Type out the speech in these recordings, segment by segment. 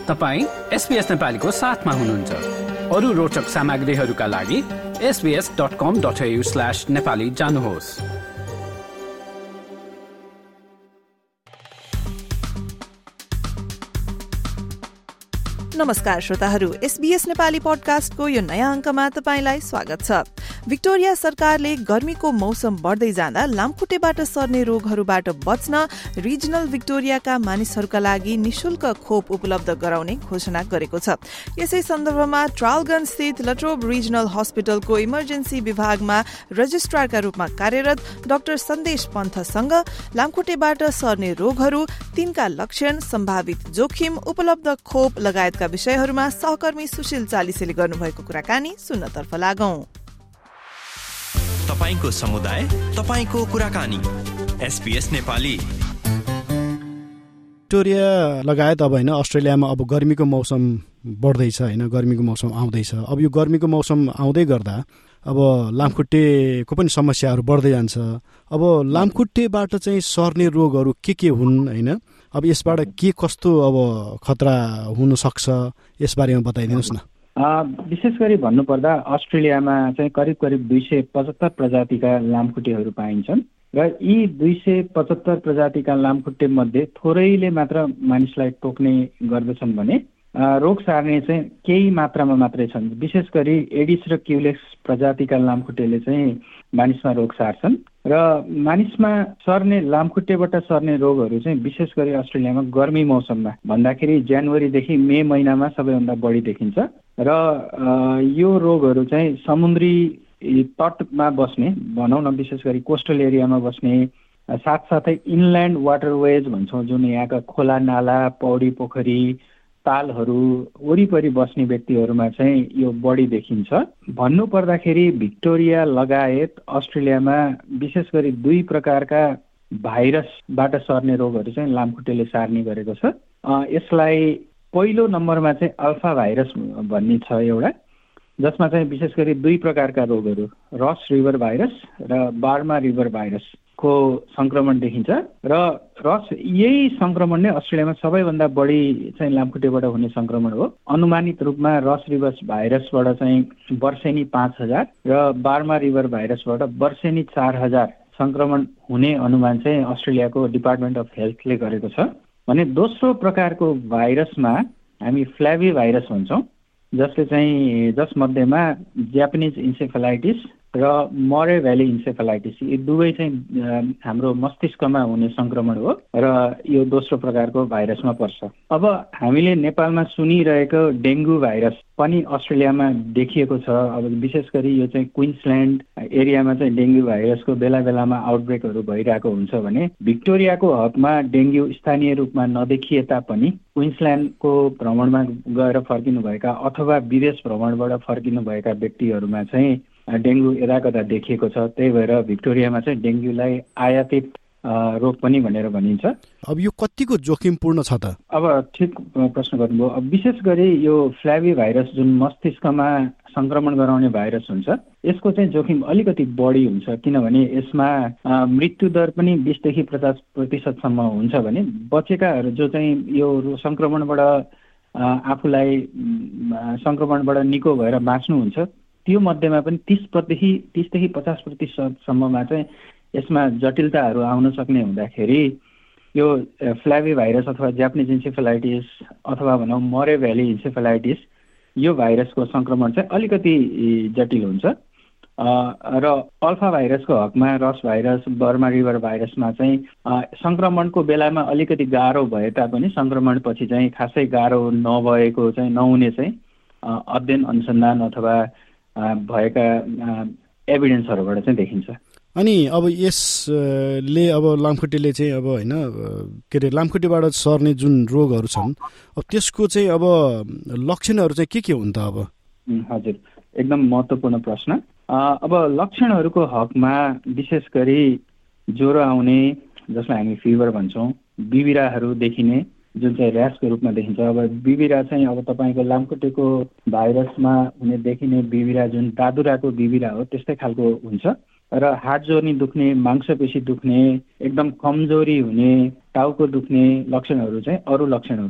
तपाईं SBS नेपालीको साथमा हुनुहुन्छ। अरू रोचक सामग्रीहरूका लागि sbs.com.au/nepali जानुहोस्। नमस्कार श्रोताहरू, SBS नेपाली पडकास्टको यो नयाँ अङ्कमा तपाईंलाई स्वागत छ। भिक्टोरिया सरकारले गर्मीको मौसम बढ्दै जाँदा लामखुट्टेबाट सर्ने रोगहरूबाट बच्न रिजनल भिक्टोरियाका मानिसहरूका लागि निशुल्क खोप उपलब्ध गराउने घोषणा गरेको छ। यसै सन्दर्भमा ट्रालगन स्थित लट्रोब रिजनल हस्पिटलको इमर्जेन्सी विभागमा रजिस्ट्रारका रूपमा कार्यरत डाक्टर सन्देश पन्थसँग लामखुट्टेबाट सर्ने रोगहरू, तिनका लक्षण, सम्भावित जोखिम, उपलब्ध खोप लगायतका विषयहरूमा सहकर्मी सुशील चालिसेले गर्नुभएको कुराकानी सुन्नतर्फ लागौं। तपाईको समुदाय, तपाईको कुराकानी, SBS नेपाली। भिक्टोरिया लगायत अब हैन अस्ट्रेलियामा अब गर्मीको मौसम बढ्दैछ हैन, गर्मीको मौसम आउँदैछ। अब यो गर्मीको मौसम आउँदै गर्दा अब लामखुट्टेको पनि समस्याहरू बढ्दै जान्छ। अब लामखुट्टेबाट चाहिँ सर्ने रोगहरू के हुन् हैन, अब यसबाट के कस्तो अब खतरा हुन सक्छ, यसबारेमा बताइदिनुस् न। विशेष गरी भन्नुपर्दा अस्ट्रेलियामा चाहिँ करिब 275 प्रजातिका लामखुट्टेहरू पाइन्छन् र यी 275 प्रजातिका लामखुट्टे मध्ये थोरैले मात्र मानिसलाई टोक्ने गर्दछन् भने रोग सार्ने चाहिँ केही मात्रामा मात्रै छन्। विशेष गरी एडिस र क्युलेक्स प्रजातिका लामखुट्टेले चाहिँ मानिसमा रोग सार्छन् र मानिसमा सर्ने लामखुट्टेबाट सर्ने रोगहरू चाहिँ विशेष गरी अस्ट्रेलियामा गर्मी मौसममा भन्दाखेरि जनवरीदेखि मे महिनामा सबैभन्दा बढी देखिन्छ र यो रोगहरू चाहिँ समुद्री तटमा बस्ने, भनौँ न विशेष गरी कोस्टल एरियामा बस्ने, साथसाथै इनल्यान्ड वाटरवेज भन्छौँ जुन यहाँका खोला नाला, पौडी पोखरी, तालहरू वरिपरि बस्ने व्यक्तिहरूमा चाहिँ यो बढी देखिन्छ। भन्नु पर्दाखेरि भिक्टोरिया लगायत अस्ट्रेलियामा विशेष गरी 2 प्रकारका भाइरसबाट सर्ने रोगहरू चाहिँ लामखुट्टेले सार्ने गरेको छ। यसलाई पहिलो नम्बरमा चाहिँ अल्फा भाइरस भन्ने छ एउटा, जसमा चाहिँ विशेष गरी 2 प्रकारका रोगहरू, रस रिभर भाइरस र बार्मा रिभर भाइरसको संक्रमण देखिन्छ र यही संक्रमण नै अस्ट्रेलियामा सबैभन्दा बढी चाहिँ लामखुट्टेबाट हुने संक्रमण हो। अनुमानित रूपमा रस रिभर भाइरसबाट चाहिँ वर्षेनी 5000 र बार्मा रिभर भाइरसबाट वर्षेनी 4000 संक्रमण हुने अनुमान चाहिँ अस्ट्रेलियाको डिपार्टमेन्ट अफ हेल्थले गरेको छ भने दोस्रो प्रकारको भाइरसमा हामी फ्ल्याभी भाइरस भन्छौँ, जसमध्येमा जापानिज इन्सेफेलाइटिस र मरे भ्याली इन्सेफेलाइटिस यी दुवै चाहिँ हाम्रो मस्तिष्कमा हुने संक्रमण हो र यो दोस्रो प्रकारको भाइरसमा पर्छ। अब हामीले नेपालमा सुनिरहेको डेङ्गु भाइरस पनि अस्ट्रेलियामा देखिएको छ। अब विशेष गरी यो चाहिँ क्विन्सल्यान्ड एरियामा चाहिँ डेङ्गु भाइरसको बेला बेलामा आउटब्रेकहरू भइरहेको हुन्छ भने भिक्टोरियाको हकमा डेङ्गु स्थानीय रूपमा नदेखिए तापनि क्विन्सल्यान्डको भ्रमणमा गएर फर्किनुभएका अथवा विदेश भ्रमणबाट फर्किनुभएका व्यक्तिहरूमा चाहिँ डेङ्गु यदाकदा देखिएको छ। त्यही भएर भिक्टोरियामा चाहिँ डेङ्गुलाई आयातित रोग पनि भनेर भनिन्छ। अब यो कतिको जोखिमपूर्ण छ त? अब ठिक प्रश्न गर्नुभयो। अब विशेष गरी यो फ्ल्याभी भाइरस जुन मस्तिष्कमा संक्रमण गराउने भाइरस हुन्छ, यसको चाहिँ जोखिम अलिकति बढी हुन्छ, किनभने यसमा मृत्यु दर पनि 20देखि 50% हुन्छ भने बचेकाहरू जो चाहिँ यो संक्रमणबाट आफूलाई संक्रमणबाट निको भएर बाँच्नुहुन्छ त्यो मध्येमा पनि 30देखि 50%सम्ममा चाहिँ यसमा जटिलताहरू आउन सक्ने हुँदाखेरि यो फ्ल्याभी भाइरस अथवा जापानिज इन्सेफेलाइटिस अथवा भनौँ मरे भ्याली इन्सेफेलाइटिस यो भाइरसको संक्रमण चाहिँ अलिकति जटिल हुन्छ र अल्फा भाइरसको हकमा रस भाइरस, बर्मा रिभर भाइरसमा चाहिँ संक्रमणको बेलामा अलिकति गाह्रो भए तापनि संक्रमणपछि चाहिँ खासै गाह्रो नभएको चाहिँ नहुने चाहिँ अध्ययन अनुसन्धान अथवा भएका एभिडेन्सहरूबाट चाहिँ देखिन्छ। अनि अब यसले अब लामखुट्टेले चाहिँ अब हैन के अरे लामखुट्टेबाट सर्ने जुन रोगहरू छन् अब त्यसको चाहिँ अब लक्षणहरू चाहिँ के हुन् त? अब हजुर, एकदम महत्त्वपूर्ण प्रश्न। अब लक्षणहरूको हकमा विशेष गरी ज्वरो आउने, जसलाई हामी फिभर भन्छौँ, बिबिराहरू देखिने जुन चाहिँ ऱ्यासको रूपमा देखिन्छ। अब बिबिरा चाहिँ अब तपाईँको लामखुट्टेको भाइरसमा हुने देखिने बिबिरा जुन दादुराको बिबिरा हो त्यस्तै खालको हुन्छ र हात जोर्नी दुख्ने, मांसपेशी दुख्ने, एकदम कमजोरी हुने, टाउको दुख्ने लक्षणहरू चाहिँ अरू लक्षणहरू हुन्।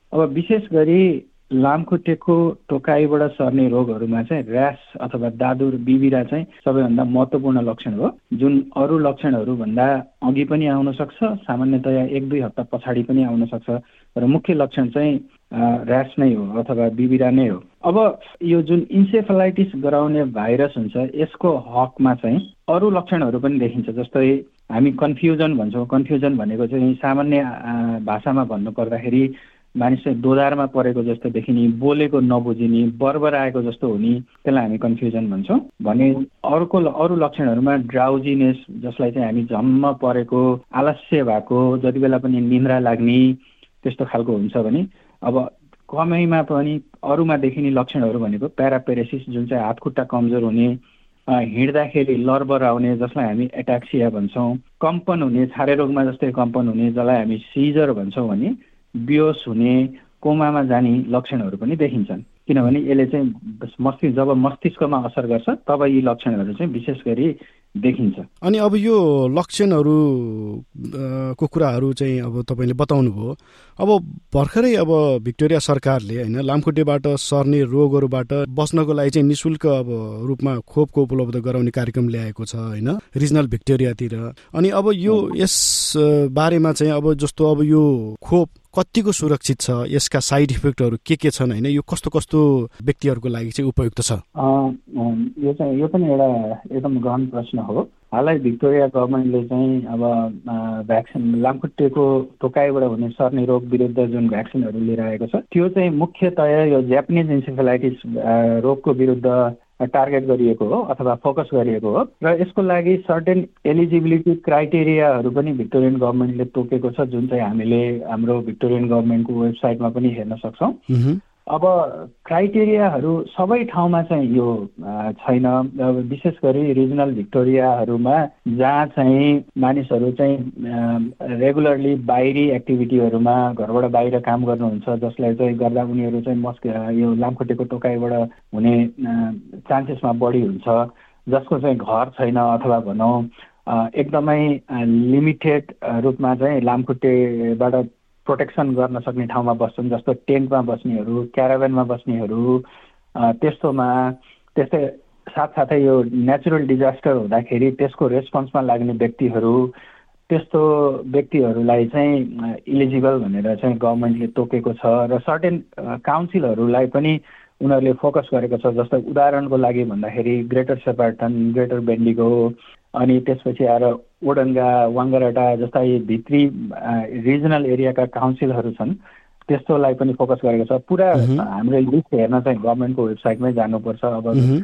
अब विशेष गरी लामखुट्टेको टोकाइबाट सर्ने रोगहरूमा चाहिँ र्यास अथवा दादुर बिबिरा चाहिँ सबैभन्दा महत्त्वपूर्ण लक्षण हो, जुन अरू लक्षणहरूभन्दा अघि पनि आउन सक्छ, सामान्यतया 1-2 हप्ता पछाडि पनि आउन सक्छ, र मुख्य लक्षण चाहिँ र्यास नै हो अथवा बिबिरा नै हो। अब यो जुन इन्सेफेलाइटिस गराउने भाइरस हुन्छ यसको हकमा चाहिँ अरू लक्षणहरू पनि देखिन्छ, जस्तै हामी कन्फ्युजन भन्छौँ। कन्फ्युजन भनेको चाहिँ सामान्य भाषामा भन्नुपर्दाखेरि मानिस चाहिँ दोधारमा परेको जस्तो देखिने, बोलेको नबुझिने, बरबराएको जस्तो हुने, त्यसलाई हामी कन्फ्युजन भन्छौँ। भने अरू लक्षणहरूमा ड्राउजिनेस, जसलाई चाहिँ हामी झम्म परेको, आलस्य भएको, जति बेला पनि निन्द्रा लाग्ने, त्यस्तो खालको हुन्छ भने अब कमैमा पनि अरूमा देखिने लक्षणहरू भनेको प्यारापेरेसिस, जुन चाहिँ हात खुट्टा कमजोर हुने, हिँड्दाखेरि लरबर आउने, जसलाई हामी एटाक्सिया भन्छौँ, कम्पन हुने, छारे रोगमा जस्तै कम्पन हुने, जसलाई हामी सिजर भन्छौँ भने बेहोस हुने, कोमामा जाने लक्षणहरू पनि देखिन्छन्। किनभने यसले चाहिँ जब मस्तिष्कमा असर गर्छ तब यी लक्षणहरू चाहिँ विशेष गरी देखिन्छ। अनि अब यो लक्षणहरू को कुराहरू चाहिँ अब तपाईँले बताउनु भयो। अब भर्खरै अब भिक्टोरिया सरकारले हैन लामखुट्टेबाट सर्ने रोगहरूबाट बच्नको लागि चाहिँ निशुल्क अब रूपमा खोपको उपलब्ध गराउने कार्यक्रम ल्याएको छ हैन रिजनल भिक्टोरियातिर। अनि अब यो यस बारेमा चाहिँ अब जस्तो अब यो खोप कतिको सुरक्षित छ, यसका साइड इफेक्टहरू के छन् हैन, यो कस्तो कस्तो व्यक्तिहरूको लागि चाहिँ उपयुक्त छ? यो पनि एउटा एकदम गहन प्रश्न हो। हालै भिक्टोरिया गभर्मेन्टले चाहिँ अब भ्याक्सिन, लामखुट्टेको टोकाइबाट हुने सर्ने रोग विरुद्ध जुन भ्याक्सिनहरू लिएर आएको छ त्यो चाहिँ मुख्यतया यो जापानिज इन्सेफेलाइटिस रोगको विरुद्ध टार्गेट गरिएको हो अथवा फोकस गरिएको हो, र यसको लागि सर्टेन एलिजिबिलिटी क्राइटेरियाहरू पनि भिक्टोरियन गभर्मेन्टले तोकेको छ, जुन चाहिँ हामीले हाम्रो भिक्टोरियन गभर्मेन्टको वेबसाइटमा पनि हेर्न सक्छौँ। अब क्राइटेरियाहरू सबै ठाउँमा चाहिँ यो छैन। विशेष गरी रिजनल भिक्टोरियाहरूमा जहाँ चाहिँ मानिसहरू चाहिँ रेगुलरली बाहिरी एक्टिभिटीहरूमा घरबाट बाहिर काम गर्नुहुन्छ, जसलाई चाहिँ गर्दा उनीहरू चाहिँ यो लामखुट्टेको टोकाइबाट हुने चान्सेसमा बढी हुन्छ, जसको चाहिँ घर छैन अथवा भनौँ एकदमै लिमिटेड रूपमा चाहिँ लामखुट्टेबाट प्रोटेक्सन गर्न सक्ने ठाउँमा बस्छन्, जस्तो टेन्टमा बस्नेहरू, क्याराभेनमा बस्नेहरू, त्यस्तै साथसाथै यो नेचुरल डिजास्टर हुँदाखेरि त्यसको रेस्पोन्समा लाग्ने व्यक्तिहरू, त्यस्तो व्यक्तिहरूलाई चाहिँ इलिजिबल भनेर चाहिँ गभर्मेन्टले तोकेको छ। र सर्टेन काउन्सिलहरूलाई पनि उनीहरूले फोकस गरेको छ, जस्तो उदाहरणको लागि भन्दाखेरि ग्रेटर सेपार्टन, ग्रेटर बेन्डिगो, अनि त्यसपछि आएर ओडङ्गा, वाङ्गाराटा जस्ता भित्री रिजनल एरियाका काउन्सिलहरू छन्, त्यस्तोलाई पनि फोकस गरेको छ। पुरा हाम्रो लिस्ट हेर्न चाहिँ गभर्मेन्टको वेबसाइटमै जानुपर्छ। अब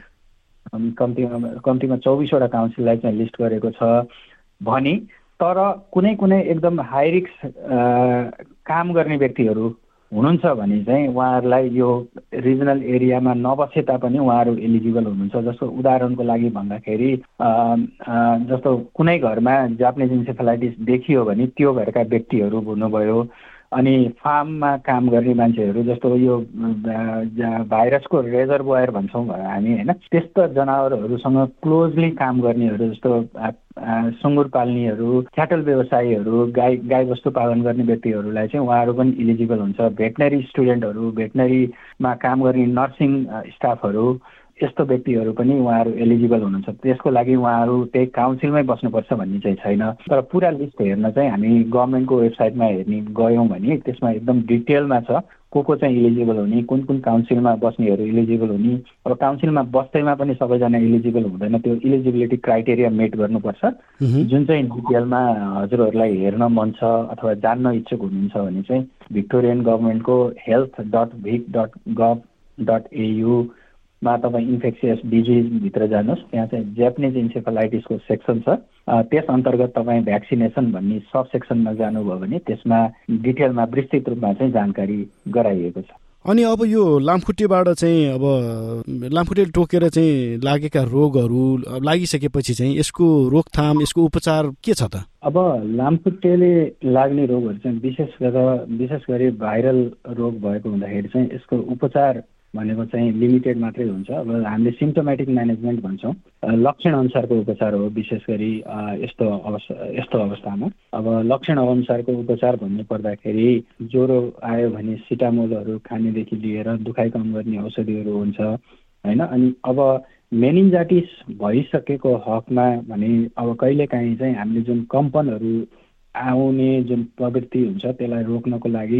कम्तीमा 24वटा काउन्सिललाई चाहिँ लिस्ट गरेको छ भने, तर कुनै एकदम हाई रिस्क काम गर्ने व्यक्तिहरू हुनुहुन्छ भने चाहिँ उहाँहरूलाई यो रिजनल एरियामा नबसे तापनि उहाँहरू एलिजिबल हुनुहुन्छ। जस्तो उदाहरणको लागि भन्दाखेरि जस्तो कुनै घरमा जापानिज इन्सेफेलाइटिस देखियो भने त्यो घरका व्यक्तिहरू हुनुभयो, अनि फार्ममा काम गर्ने मान्छेहरू, जस्तो यो भाइरसको रेजर्भोयर भन्छौँ हामी हैन, त्यस्तो जनावरहरूसँग क्लोजली काम गर्नेहरू, जस्तो सुँगुर पाल्नेहरू, क्याटल व्यवसायीहरू, गाई बस्तु पालन गर्ने व्यक्तिहरूलाई चाहिँ उहाँहरू पनि इलिजिबल हुन्छ। भेटनरी स्टुडेन्टहरू, भेटनरीमा काम गर्ने नर्सिङ स्टाफहरू, यस्तो व्यक्तिहरू पनि उहाँहरू एलिजिबल हुनुहुन्छ। त्यसको लागि उहाँहरू त्यही काउन्सिलमै बस्नुपर्छ भन्ने चाहिँ छैन। तर पुरा लिस्ट हेर्न चाहिँ हामी गभर्मेन्टको वेबसाइटमा हेर्ने गयौँ भने त्यसमा एकदम डिटेलमा छ को चाहिँ इलिजिबल हुने, कुन काउन्सिलमा बस्नेहरू इलिजिबल हुने। अब काउन्सिलमा बस्दैमा पनि सबैजना इलिजिबल हुँदैन, त्यो इलिजिबिलिटी क्राइटेरिया मेट गर्नुपर्छ, जुन चाहिँ डिटेलमा हजुरहरूलाई हेर्न मन छ अथवा जान्न इच्छुक हुनुहुन्छ भने चाहिँ भिक्टोरियन गभर्मेन्टको health.vic.gov.au मा तपाईँ इन्फेक्सियस डिजिजभित्र जानुहोस्, त्यहाँ चाहिँ जापानिज इन्सेफेलाइटिसको सेक्सन छ, त्यस अन्तर्गत तपाईँ भ्याक्सिनेसन भन्ने सब सेक्सनमा जानुभयो भने त्यसमा डिटेलमा विस्तृत रूपमा चाहिँ जानकारी गराइएको छ। अनि अब यो लामखुट्टेबाट चाहिँ अब लामखुट्टे टोकेर चाहिँ लागेका रोगहरू लागिसकेपछि चाहिँ यसको रोकथाम, यसको उपचार के छ त? अब लामखुट्टेले लाग्ने रोगहरू चाहिँ विशेष गरी भाइरल रोग भएको हुँदाखेरि चाहिँ यसको उपचार भनेको चाहिँ लिमिटेड मात्रै हुन्छ। अब हामीले सिम्टोमेटिक म्यानेजमेन्ट भन्छौँ, लक्षण अनुसारको उपचार हो विशेष गरी यस्तो अवस्थामा। अब लक्षण अनुसारको उपचार भन्नु पर्दाखेरि ज्वरो आयो भने सिटामोलहरू खानेदेखि लिएर दुखाइ कम गर्ने औषधिहरू हुन्छ होइन। अनि अब मेनिन्जाइटिस भइसकेको हकमा भने अब कहिलेकाहीँ चाहिँ हामीले जुन कम्पनहरू आउने जुन प्रवृत्ति हुन्छ त्यसलाई रोक्नको लागि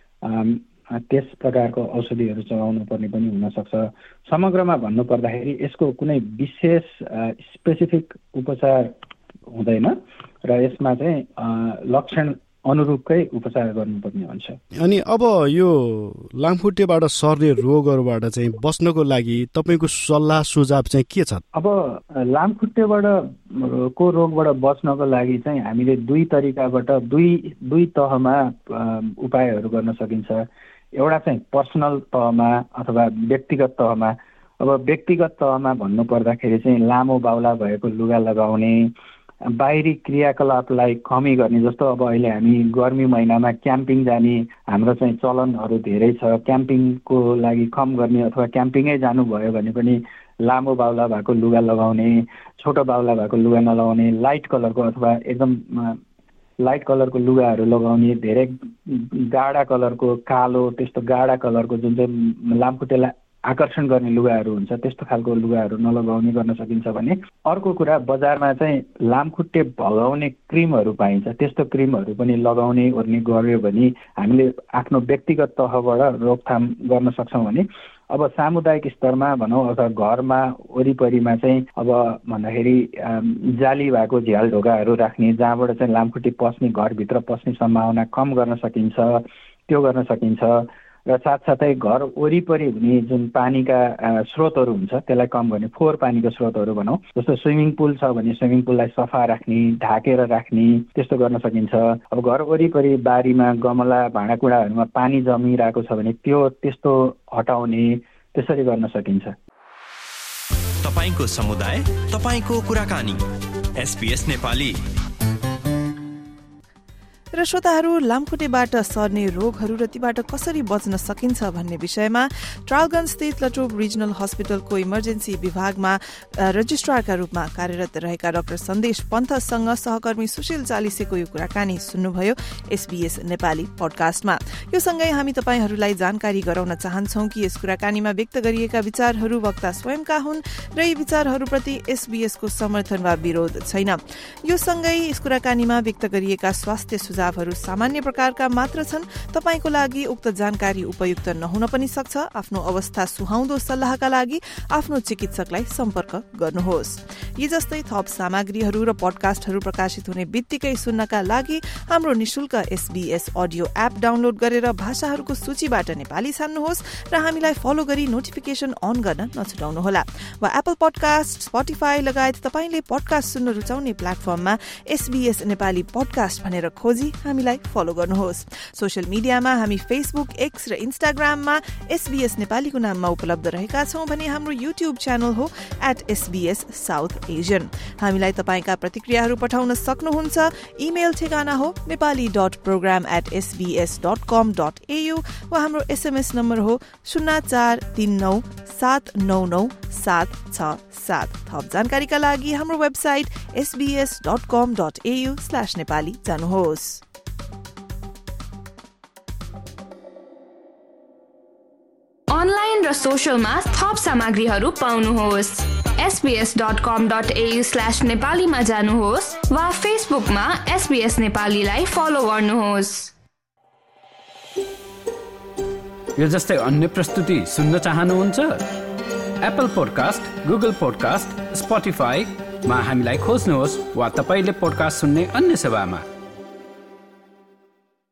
त्यस प्रकारको औषधिहरू चलाउनु पर्ने पनि हुनसक्छ। समग्रमा भन्नुपर्दाखेरि यसको कुनै विशेष स्पेसिफिक उपचार हुँदैन र यसमा चाहिँ लक्षण अनुरूपकै उपचार गर्नुपर्ने हुन्छ। अनि अब यो लामखुट्टेबाट सर्ने रोगहरूबाट चाहिँ बच्नको लागि तपाईँको सल्लाह सुझाव चाहिँ के छ? अब लामखुट्टेबाट को रोगबाट बच्नको लागि चाहिँ हामीले दुई तरिकाबाट दुई तहमा उपायहरू गर्न सकिन्छ। एउटा चाहिँ पर्सनल तहमा अथवा व्यक्तिगत तहमा। अब व्यक्तिगत तहमा भन्नु पर्दाखेरि चाहिँ लामो बाहुला भएको लुगा लगाउने, बाहिरी क्रियाकलापलाई कमी गर्ने, जस्तो अब अहिले हामी गर्मी महिनामा क्याम्पिङ जाने हाम्रो चाहिँ चलनहरू धेरै छ। क्याम्पिङको लागि कम गर्ने अथवा क्याम्पिङै जानुभयो भने पनि लामो बाहुला भएको लुगा लगाउने, छोटो बाहुला भएको लुगा नलगाउने, लाइट कलरको अथवा एकदम लाइट कलरको लुगाहरू लगाउने, धेरै गाढा कलरको कालो त्यस्तो गाढा कलरको जुन चाहिँ लामखुट्टेलाई आकर्षण गर्ने लुगाहरू हुन्छ त्यस्तो खालको लुगाहरू नलगाउने गर्न सकिन्छ भने। अर्को कुरा बजारमा चाहिँ लामखुट्टे भगाउने क्रिमहरू पाइन्छ, त्यस्तो क्रिमहरू पनि लगाउने ओर्ने गर्यो भने हामीले आफ्नो व्यक्तिगत तहबाट रोकथाम गर्न सक्छौँ भने। अब सामुदायिक स्तरमा भनौँ अथवा घरमा वरिपरिमा चाहिँ अब भन्दाखेरि जाली भएको झ्याल ढोकाहरू राख्ने जहाँबाट चाहिँ लामखुट्टे पस्ने घरभित्र पस्ने सम्भावना कम गर्न सकिन्छ, त्यो गर्न सकिन्छ। र साथसाथै घर वरिपरि हुने जुन पानीका स्रोतहरू हुन्छ त्यसलाई कम गर्ने, फोहोर पानीको स्रोतहरू भनौँ, जस्तो स्विमिङ पुल छ भने स्विमिङ पुललाई सफा राख्ने, ढाकेर राख्ने, त्यस्तो गर्न सकिन्छ। अब घर वरिपरि बारीमा गमला भाँडाकुँडाहरूमा पानी जमिरहेको छ भने त्यस्तो हटाउने, त्यसरी गर्न सकिन्छ। तपाईको समुदाय, तपाईको कुराकानी, SBS नेपाली। र श्रोताहरू, लामखुट्टेबाट सर्ने रोगहरू र तीबाट कसरी बच्न सकिन्छ भन्ने विषयमा ट्रालगञ्ज स्थित लटोब रिजनल हस्पिटलको इमर्जेन्सी विभागमा रजिस्ट्रारका रूपमा कार्यरत रहेका डाक्टर सन्देश पन्थसँग सहकर्मी सुशील चालिसेको यो कुराकानी सुन्नुभयो SBS नेपाली पडकास्टमा। यो सँगै हामी तपाईहरूलाई जानकारी गराउन चाहन्छौं कि यस कुराकानीमा व्यक्त गरिएका विचारहरू वक्ता स्वयंका हुन् र यी विचारहरूप्रति SBS को समर्थन वा विरोध छैन। यो सँगै यस कुराकानीमा व्यक्त गरिएका स्वास्थ्य सुझावहरू सामान्य प्रकारका मात्र छन्। तपाईको लागि उक्त जानकारी उपयुक्त नहुन पनि सक्छ। आफ्नो अवस्था सुहाउँदो सल्लाहका लागि आफ्नो चिकित्सकलाई सम्पर्क गर्नुहोस्। यी जस्तै थप सामग्रीहरू र पडकास्टहरू प्रकाशित हुने बित्तिकै सुन्नका लागि हाम्रो निशुल्क SBS अडियो एप डाउनलोड गरेर भाषाहरूको सूचीबाट नेपाली छान्नुहोस् र हामीलाई फलो गरी नोटिफिकेसन अन गर्न नछुटाउनुहोला। वा एप्पल पडकास्ट, स्पोटिफाई लगायत तपाईले पडकास्ट सुन्न रुचाउने प्लेटफर्ममा SBS नेपाली पडकास्ट भनेर खोजी हामीलाई फलो गर्नुहोस्। सोशल मिडियामा हामी फेसबुक, एक्स र इन्स्टाग्राममा SBS नेपालीको नाममा उपलब्ध रहेका छौं भने हाम्रो युट्युब च्यानल हो @SBS South Asian। हामीलाई तपाईका प्रतिक्रियाहरू पठाउन सक्नुहुन्छ। इमेल ठेगाना हो nepali.program@sbs.com.au वा हाम्रो SMS नम्बर हो 0439799767। थप जानकारीका लागि हाम्रो वेबसाइट sbs.com.au/nepali जानुहोस्। अनलाइन र सोशलमा थप सामग्रीहरू पाउनुहोस्। sbs.com.au/नेपालीमा जानुहोस् वा फेसबुकमा SBS नेपालीलाई फलो गर्नुहोस्। यो जस्तै अन्य प्रस्तुति सुन्न चाहनुहुन्छ? एप्पल पोडकास्ट, गुगल पोडकास्ट, स्पोटिफाईमा हामीलाई खोज्नुहोस् वा तपाईले पोडकास्ट सुन्ने अन्य सेवामा।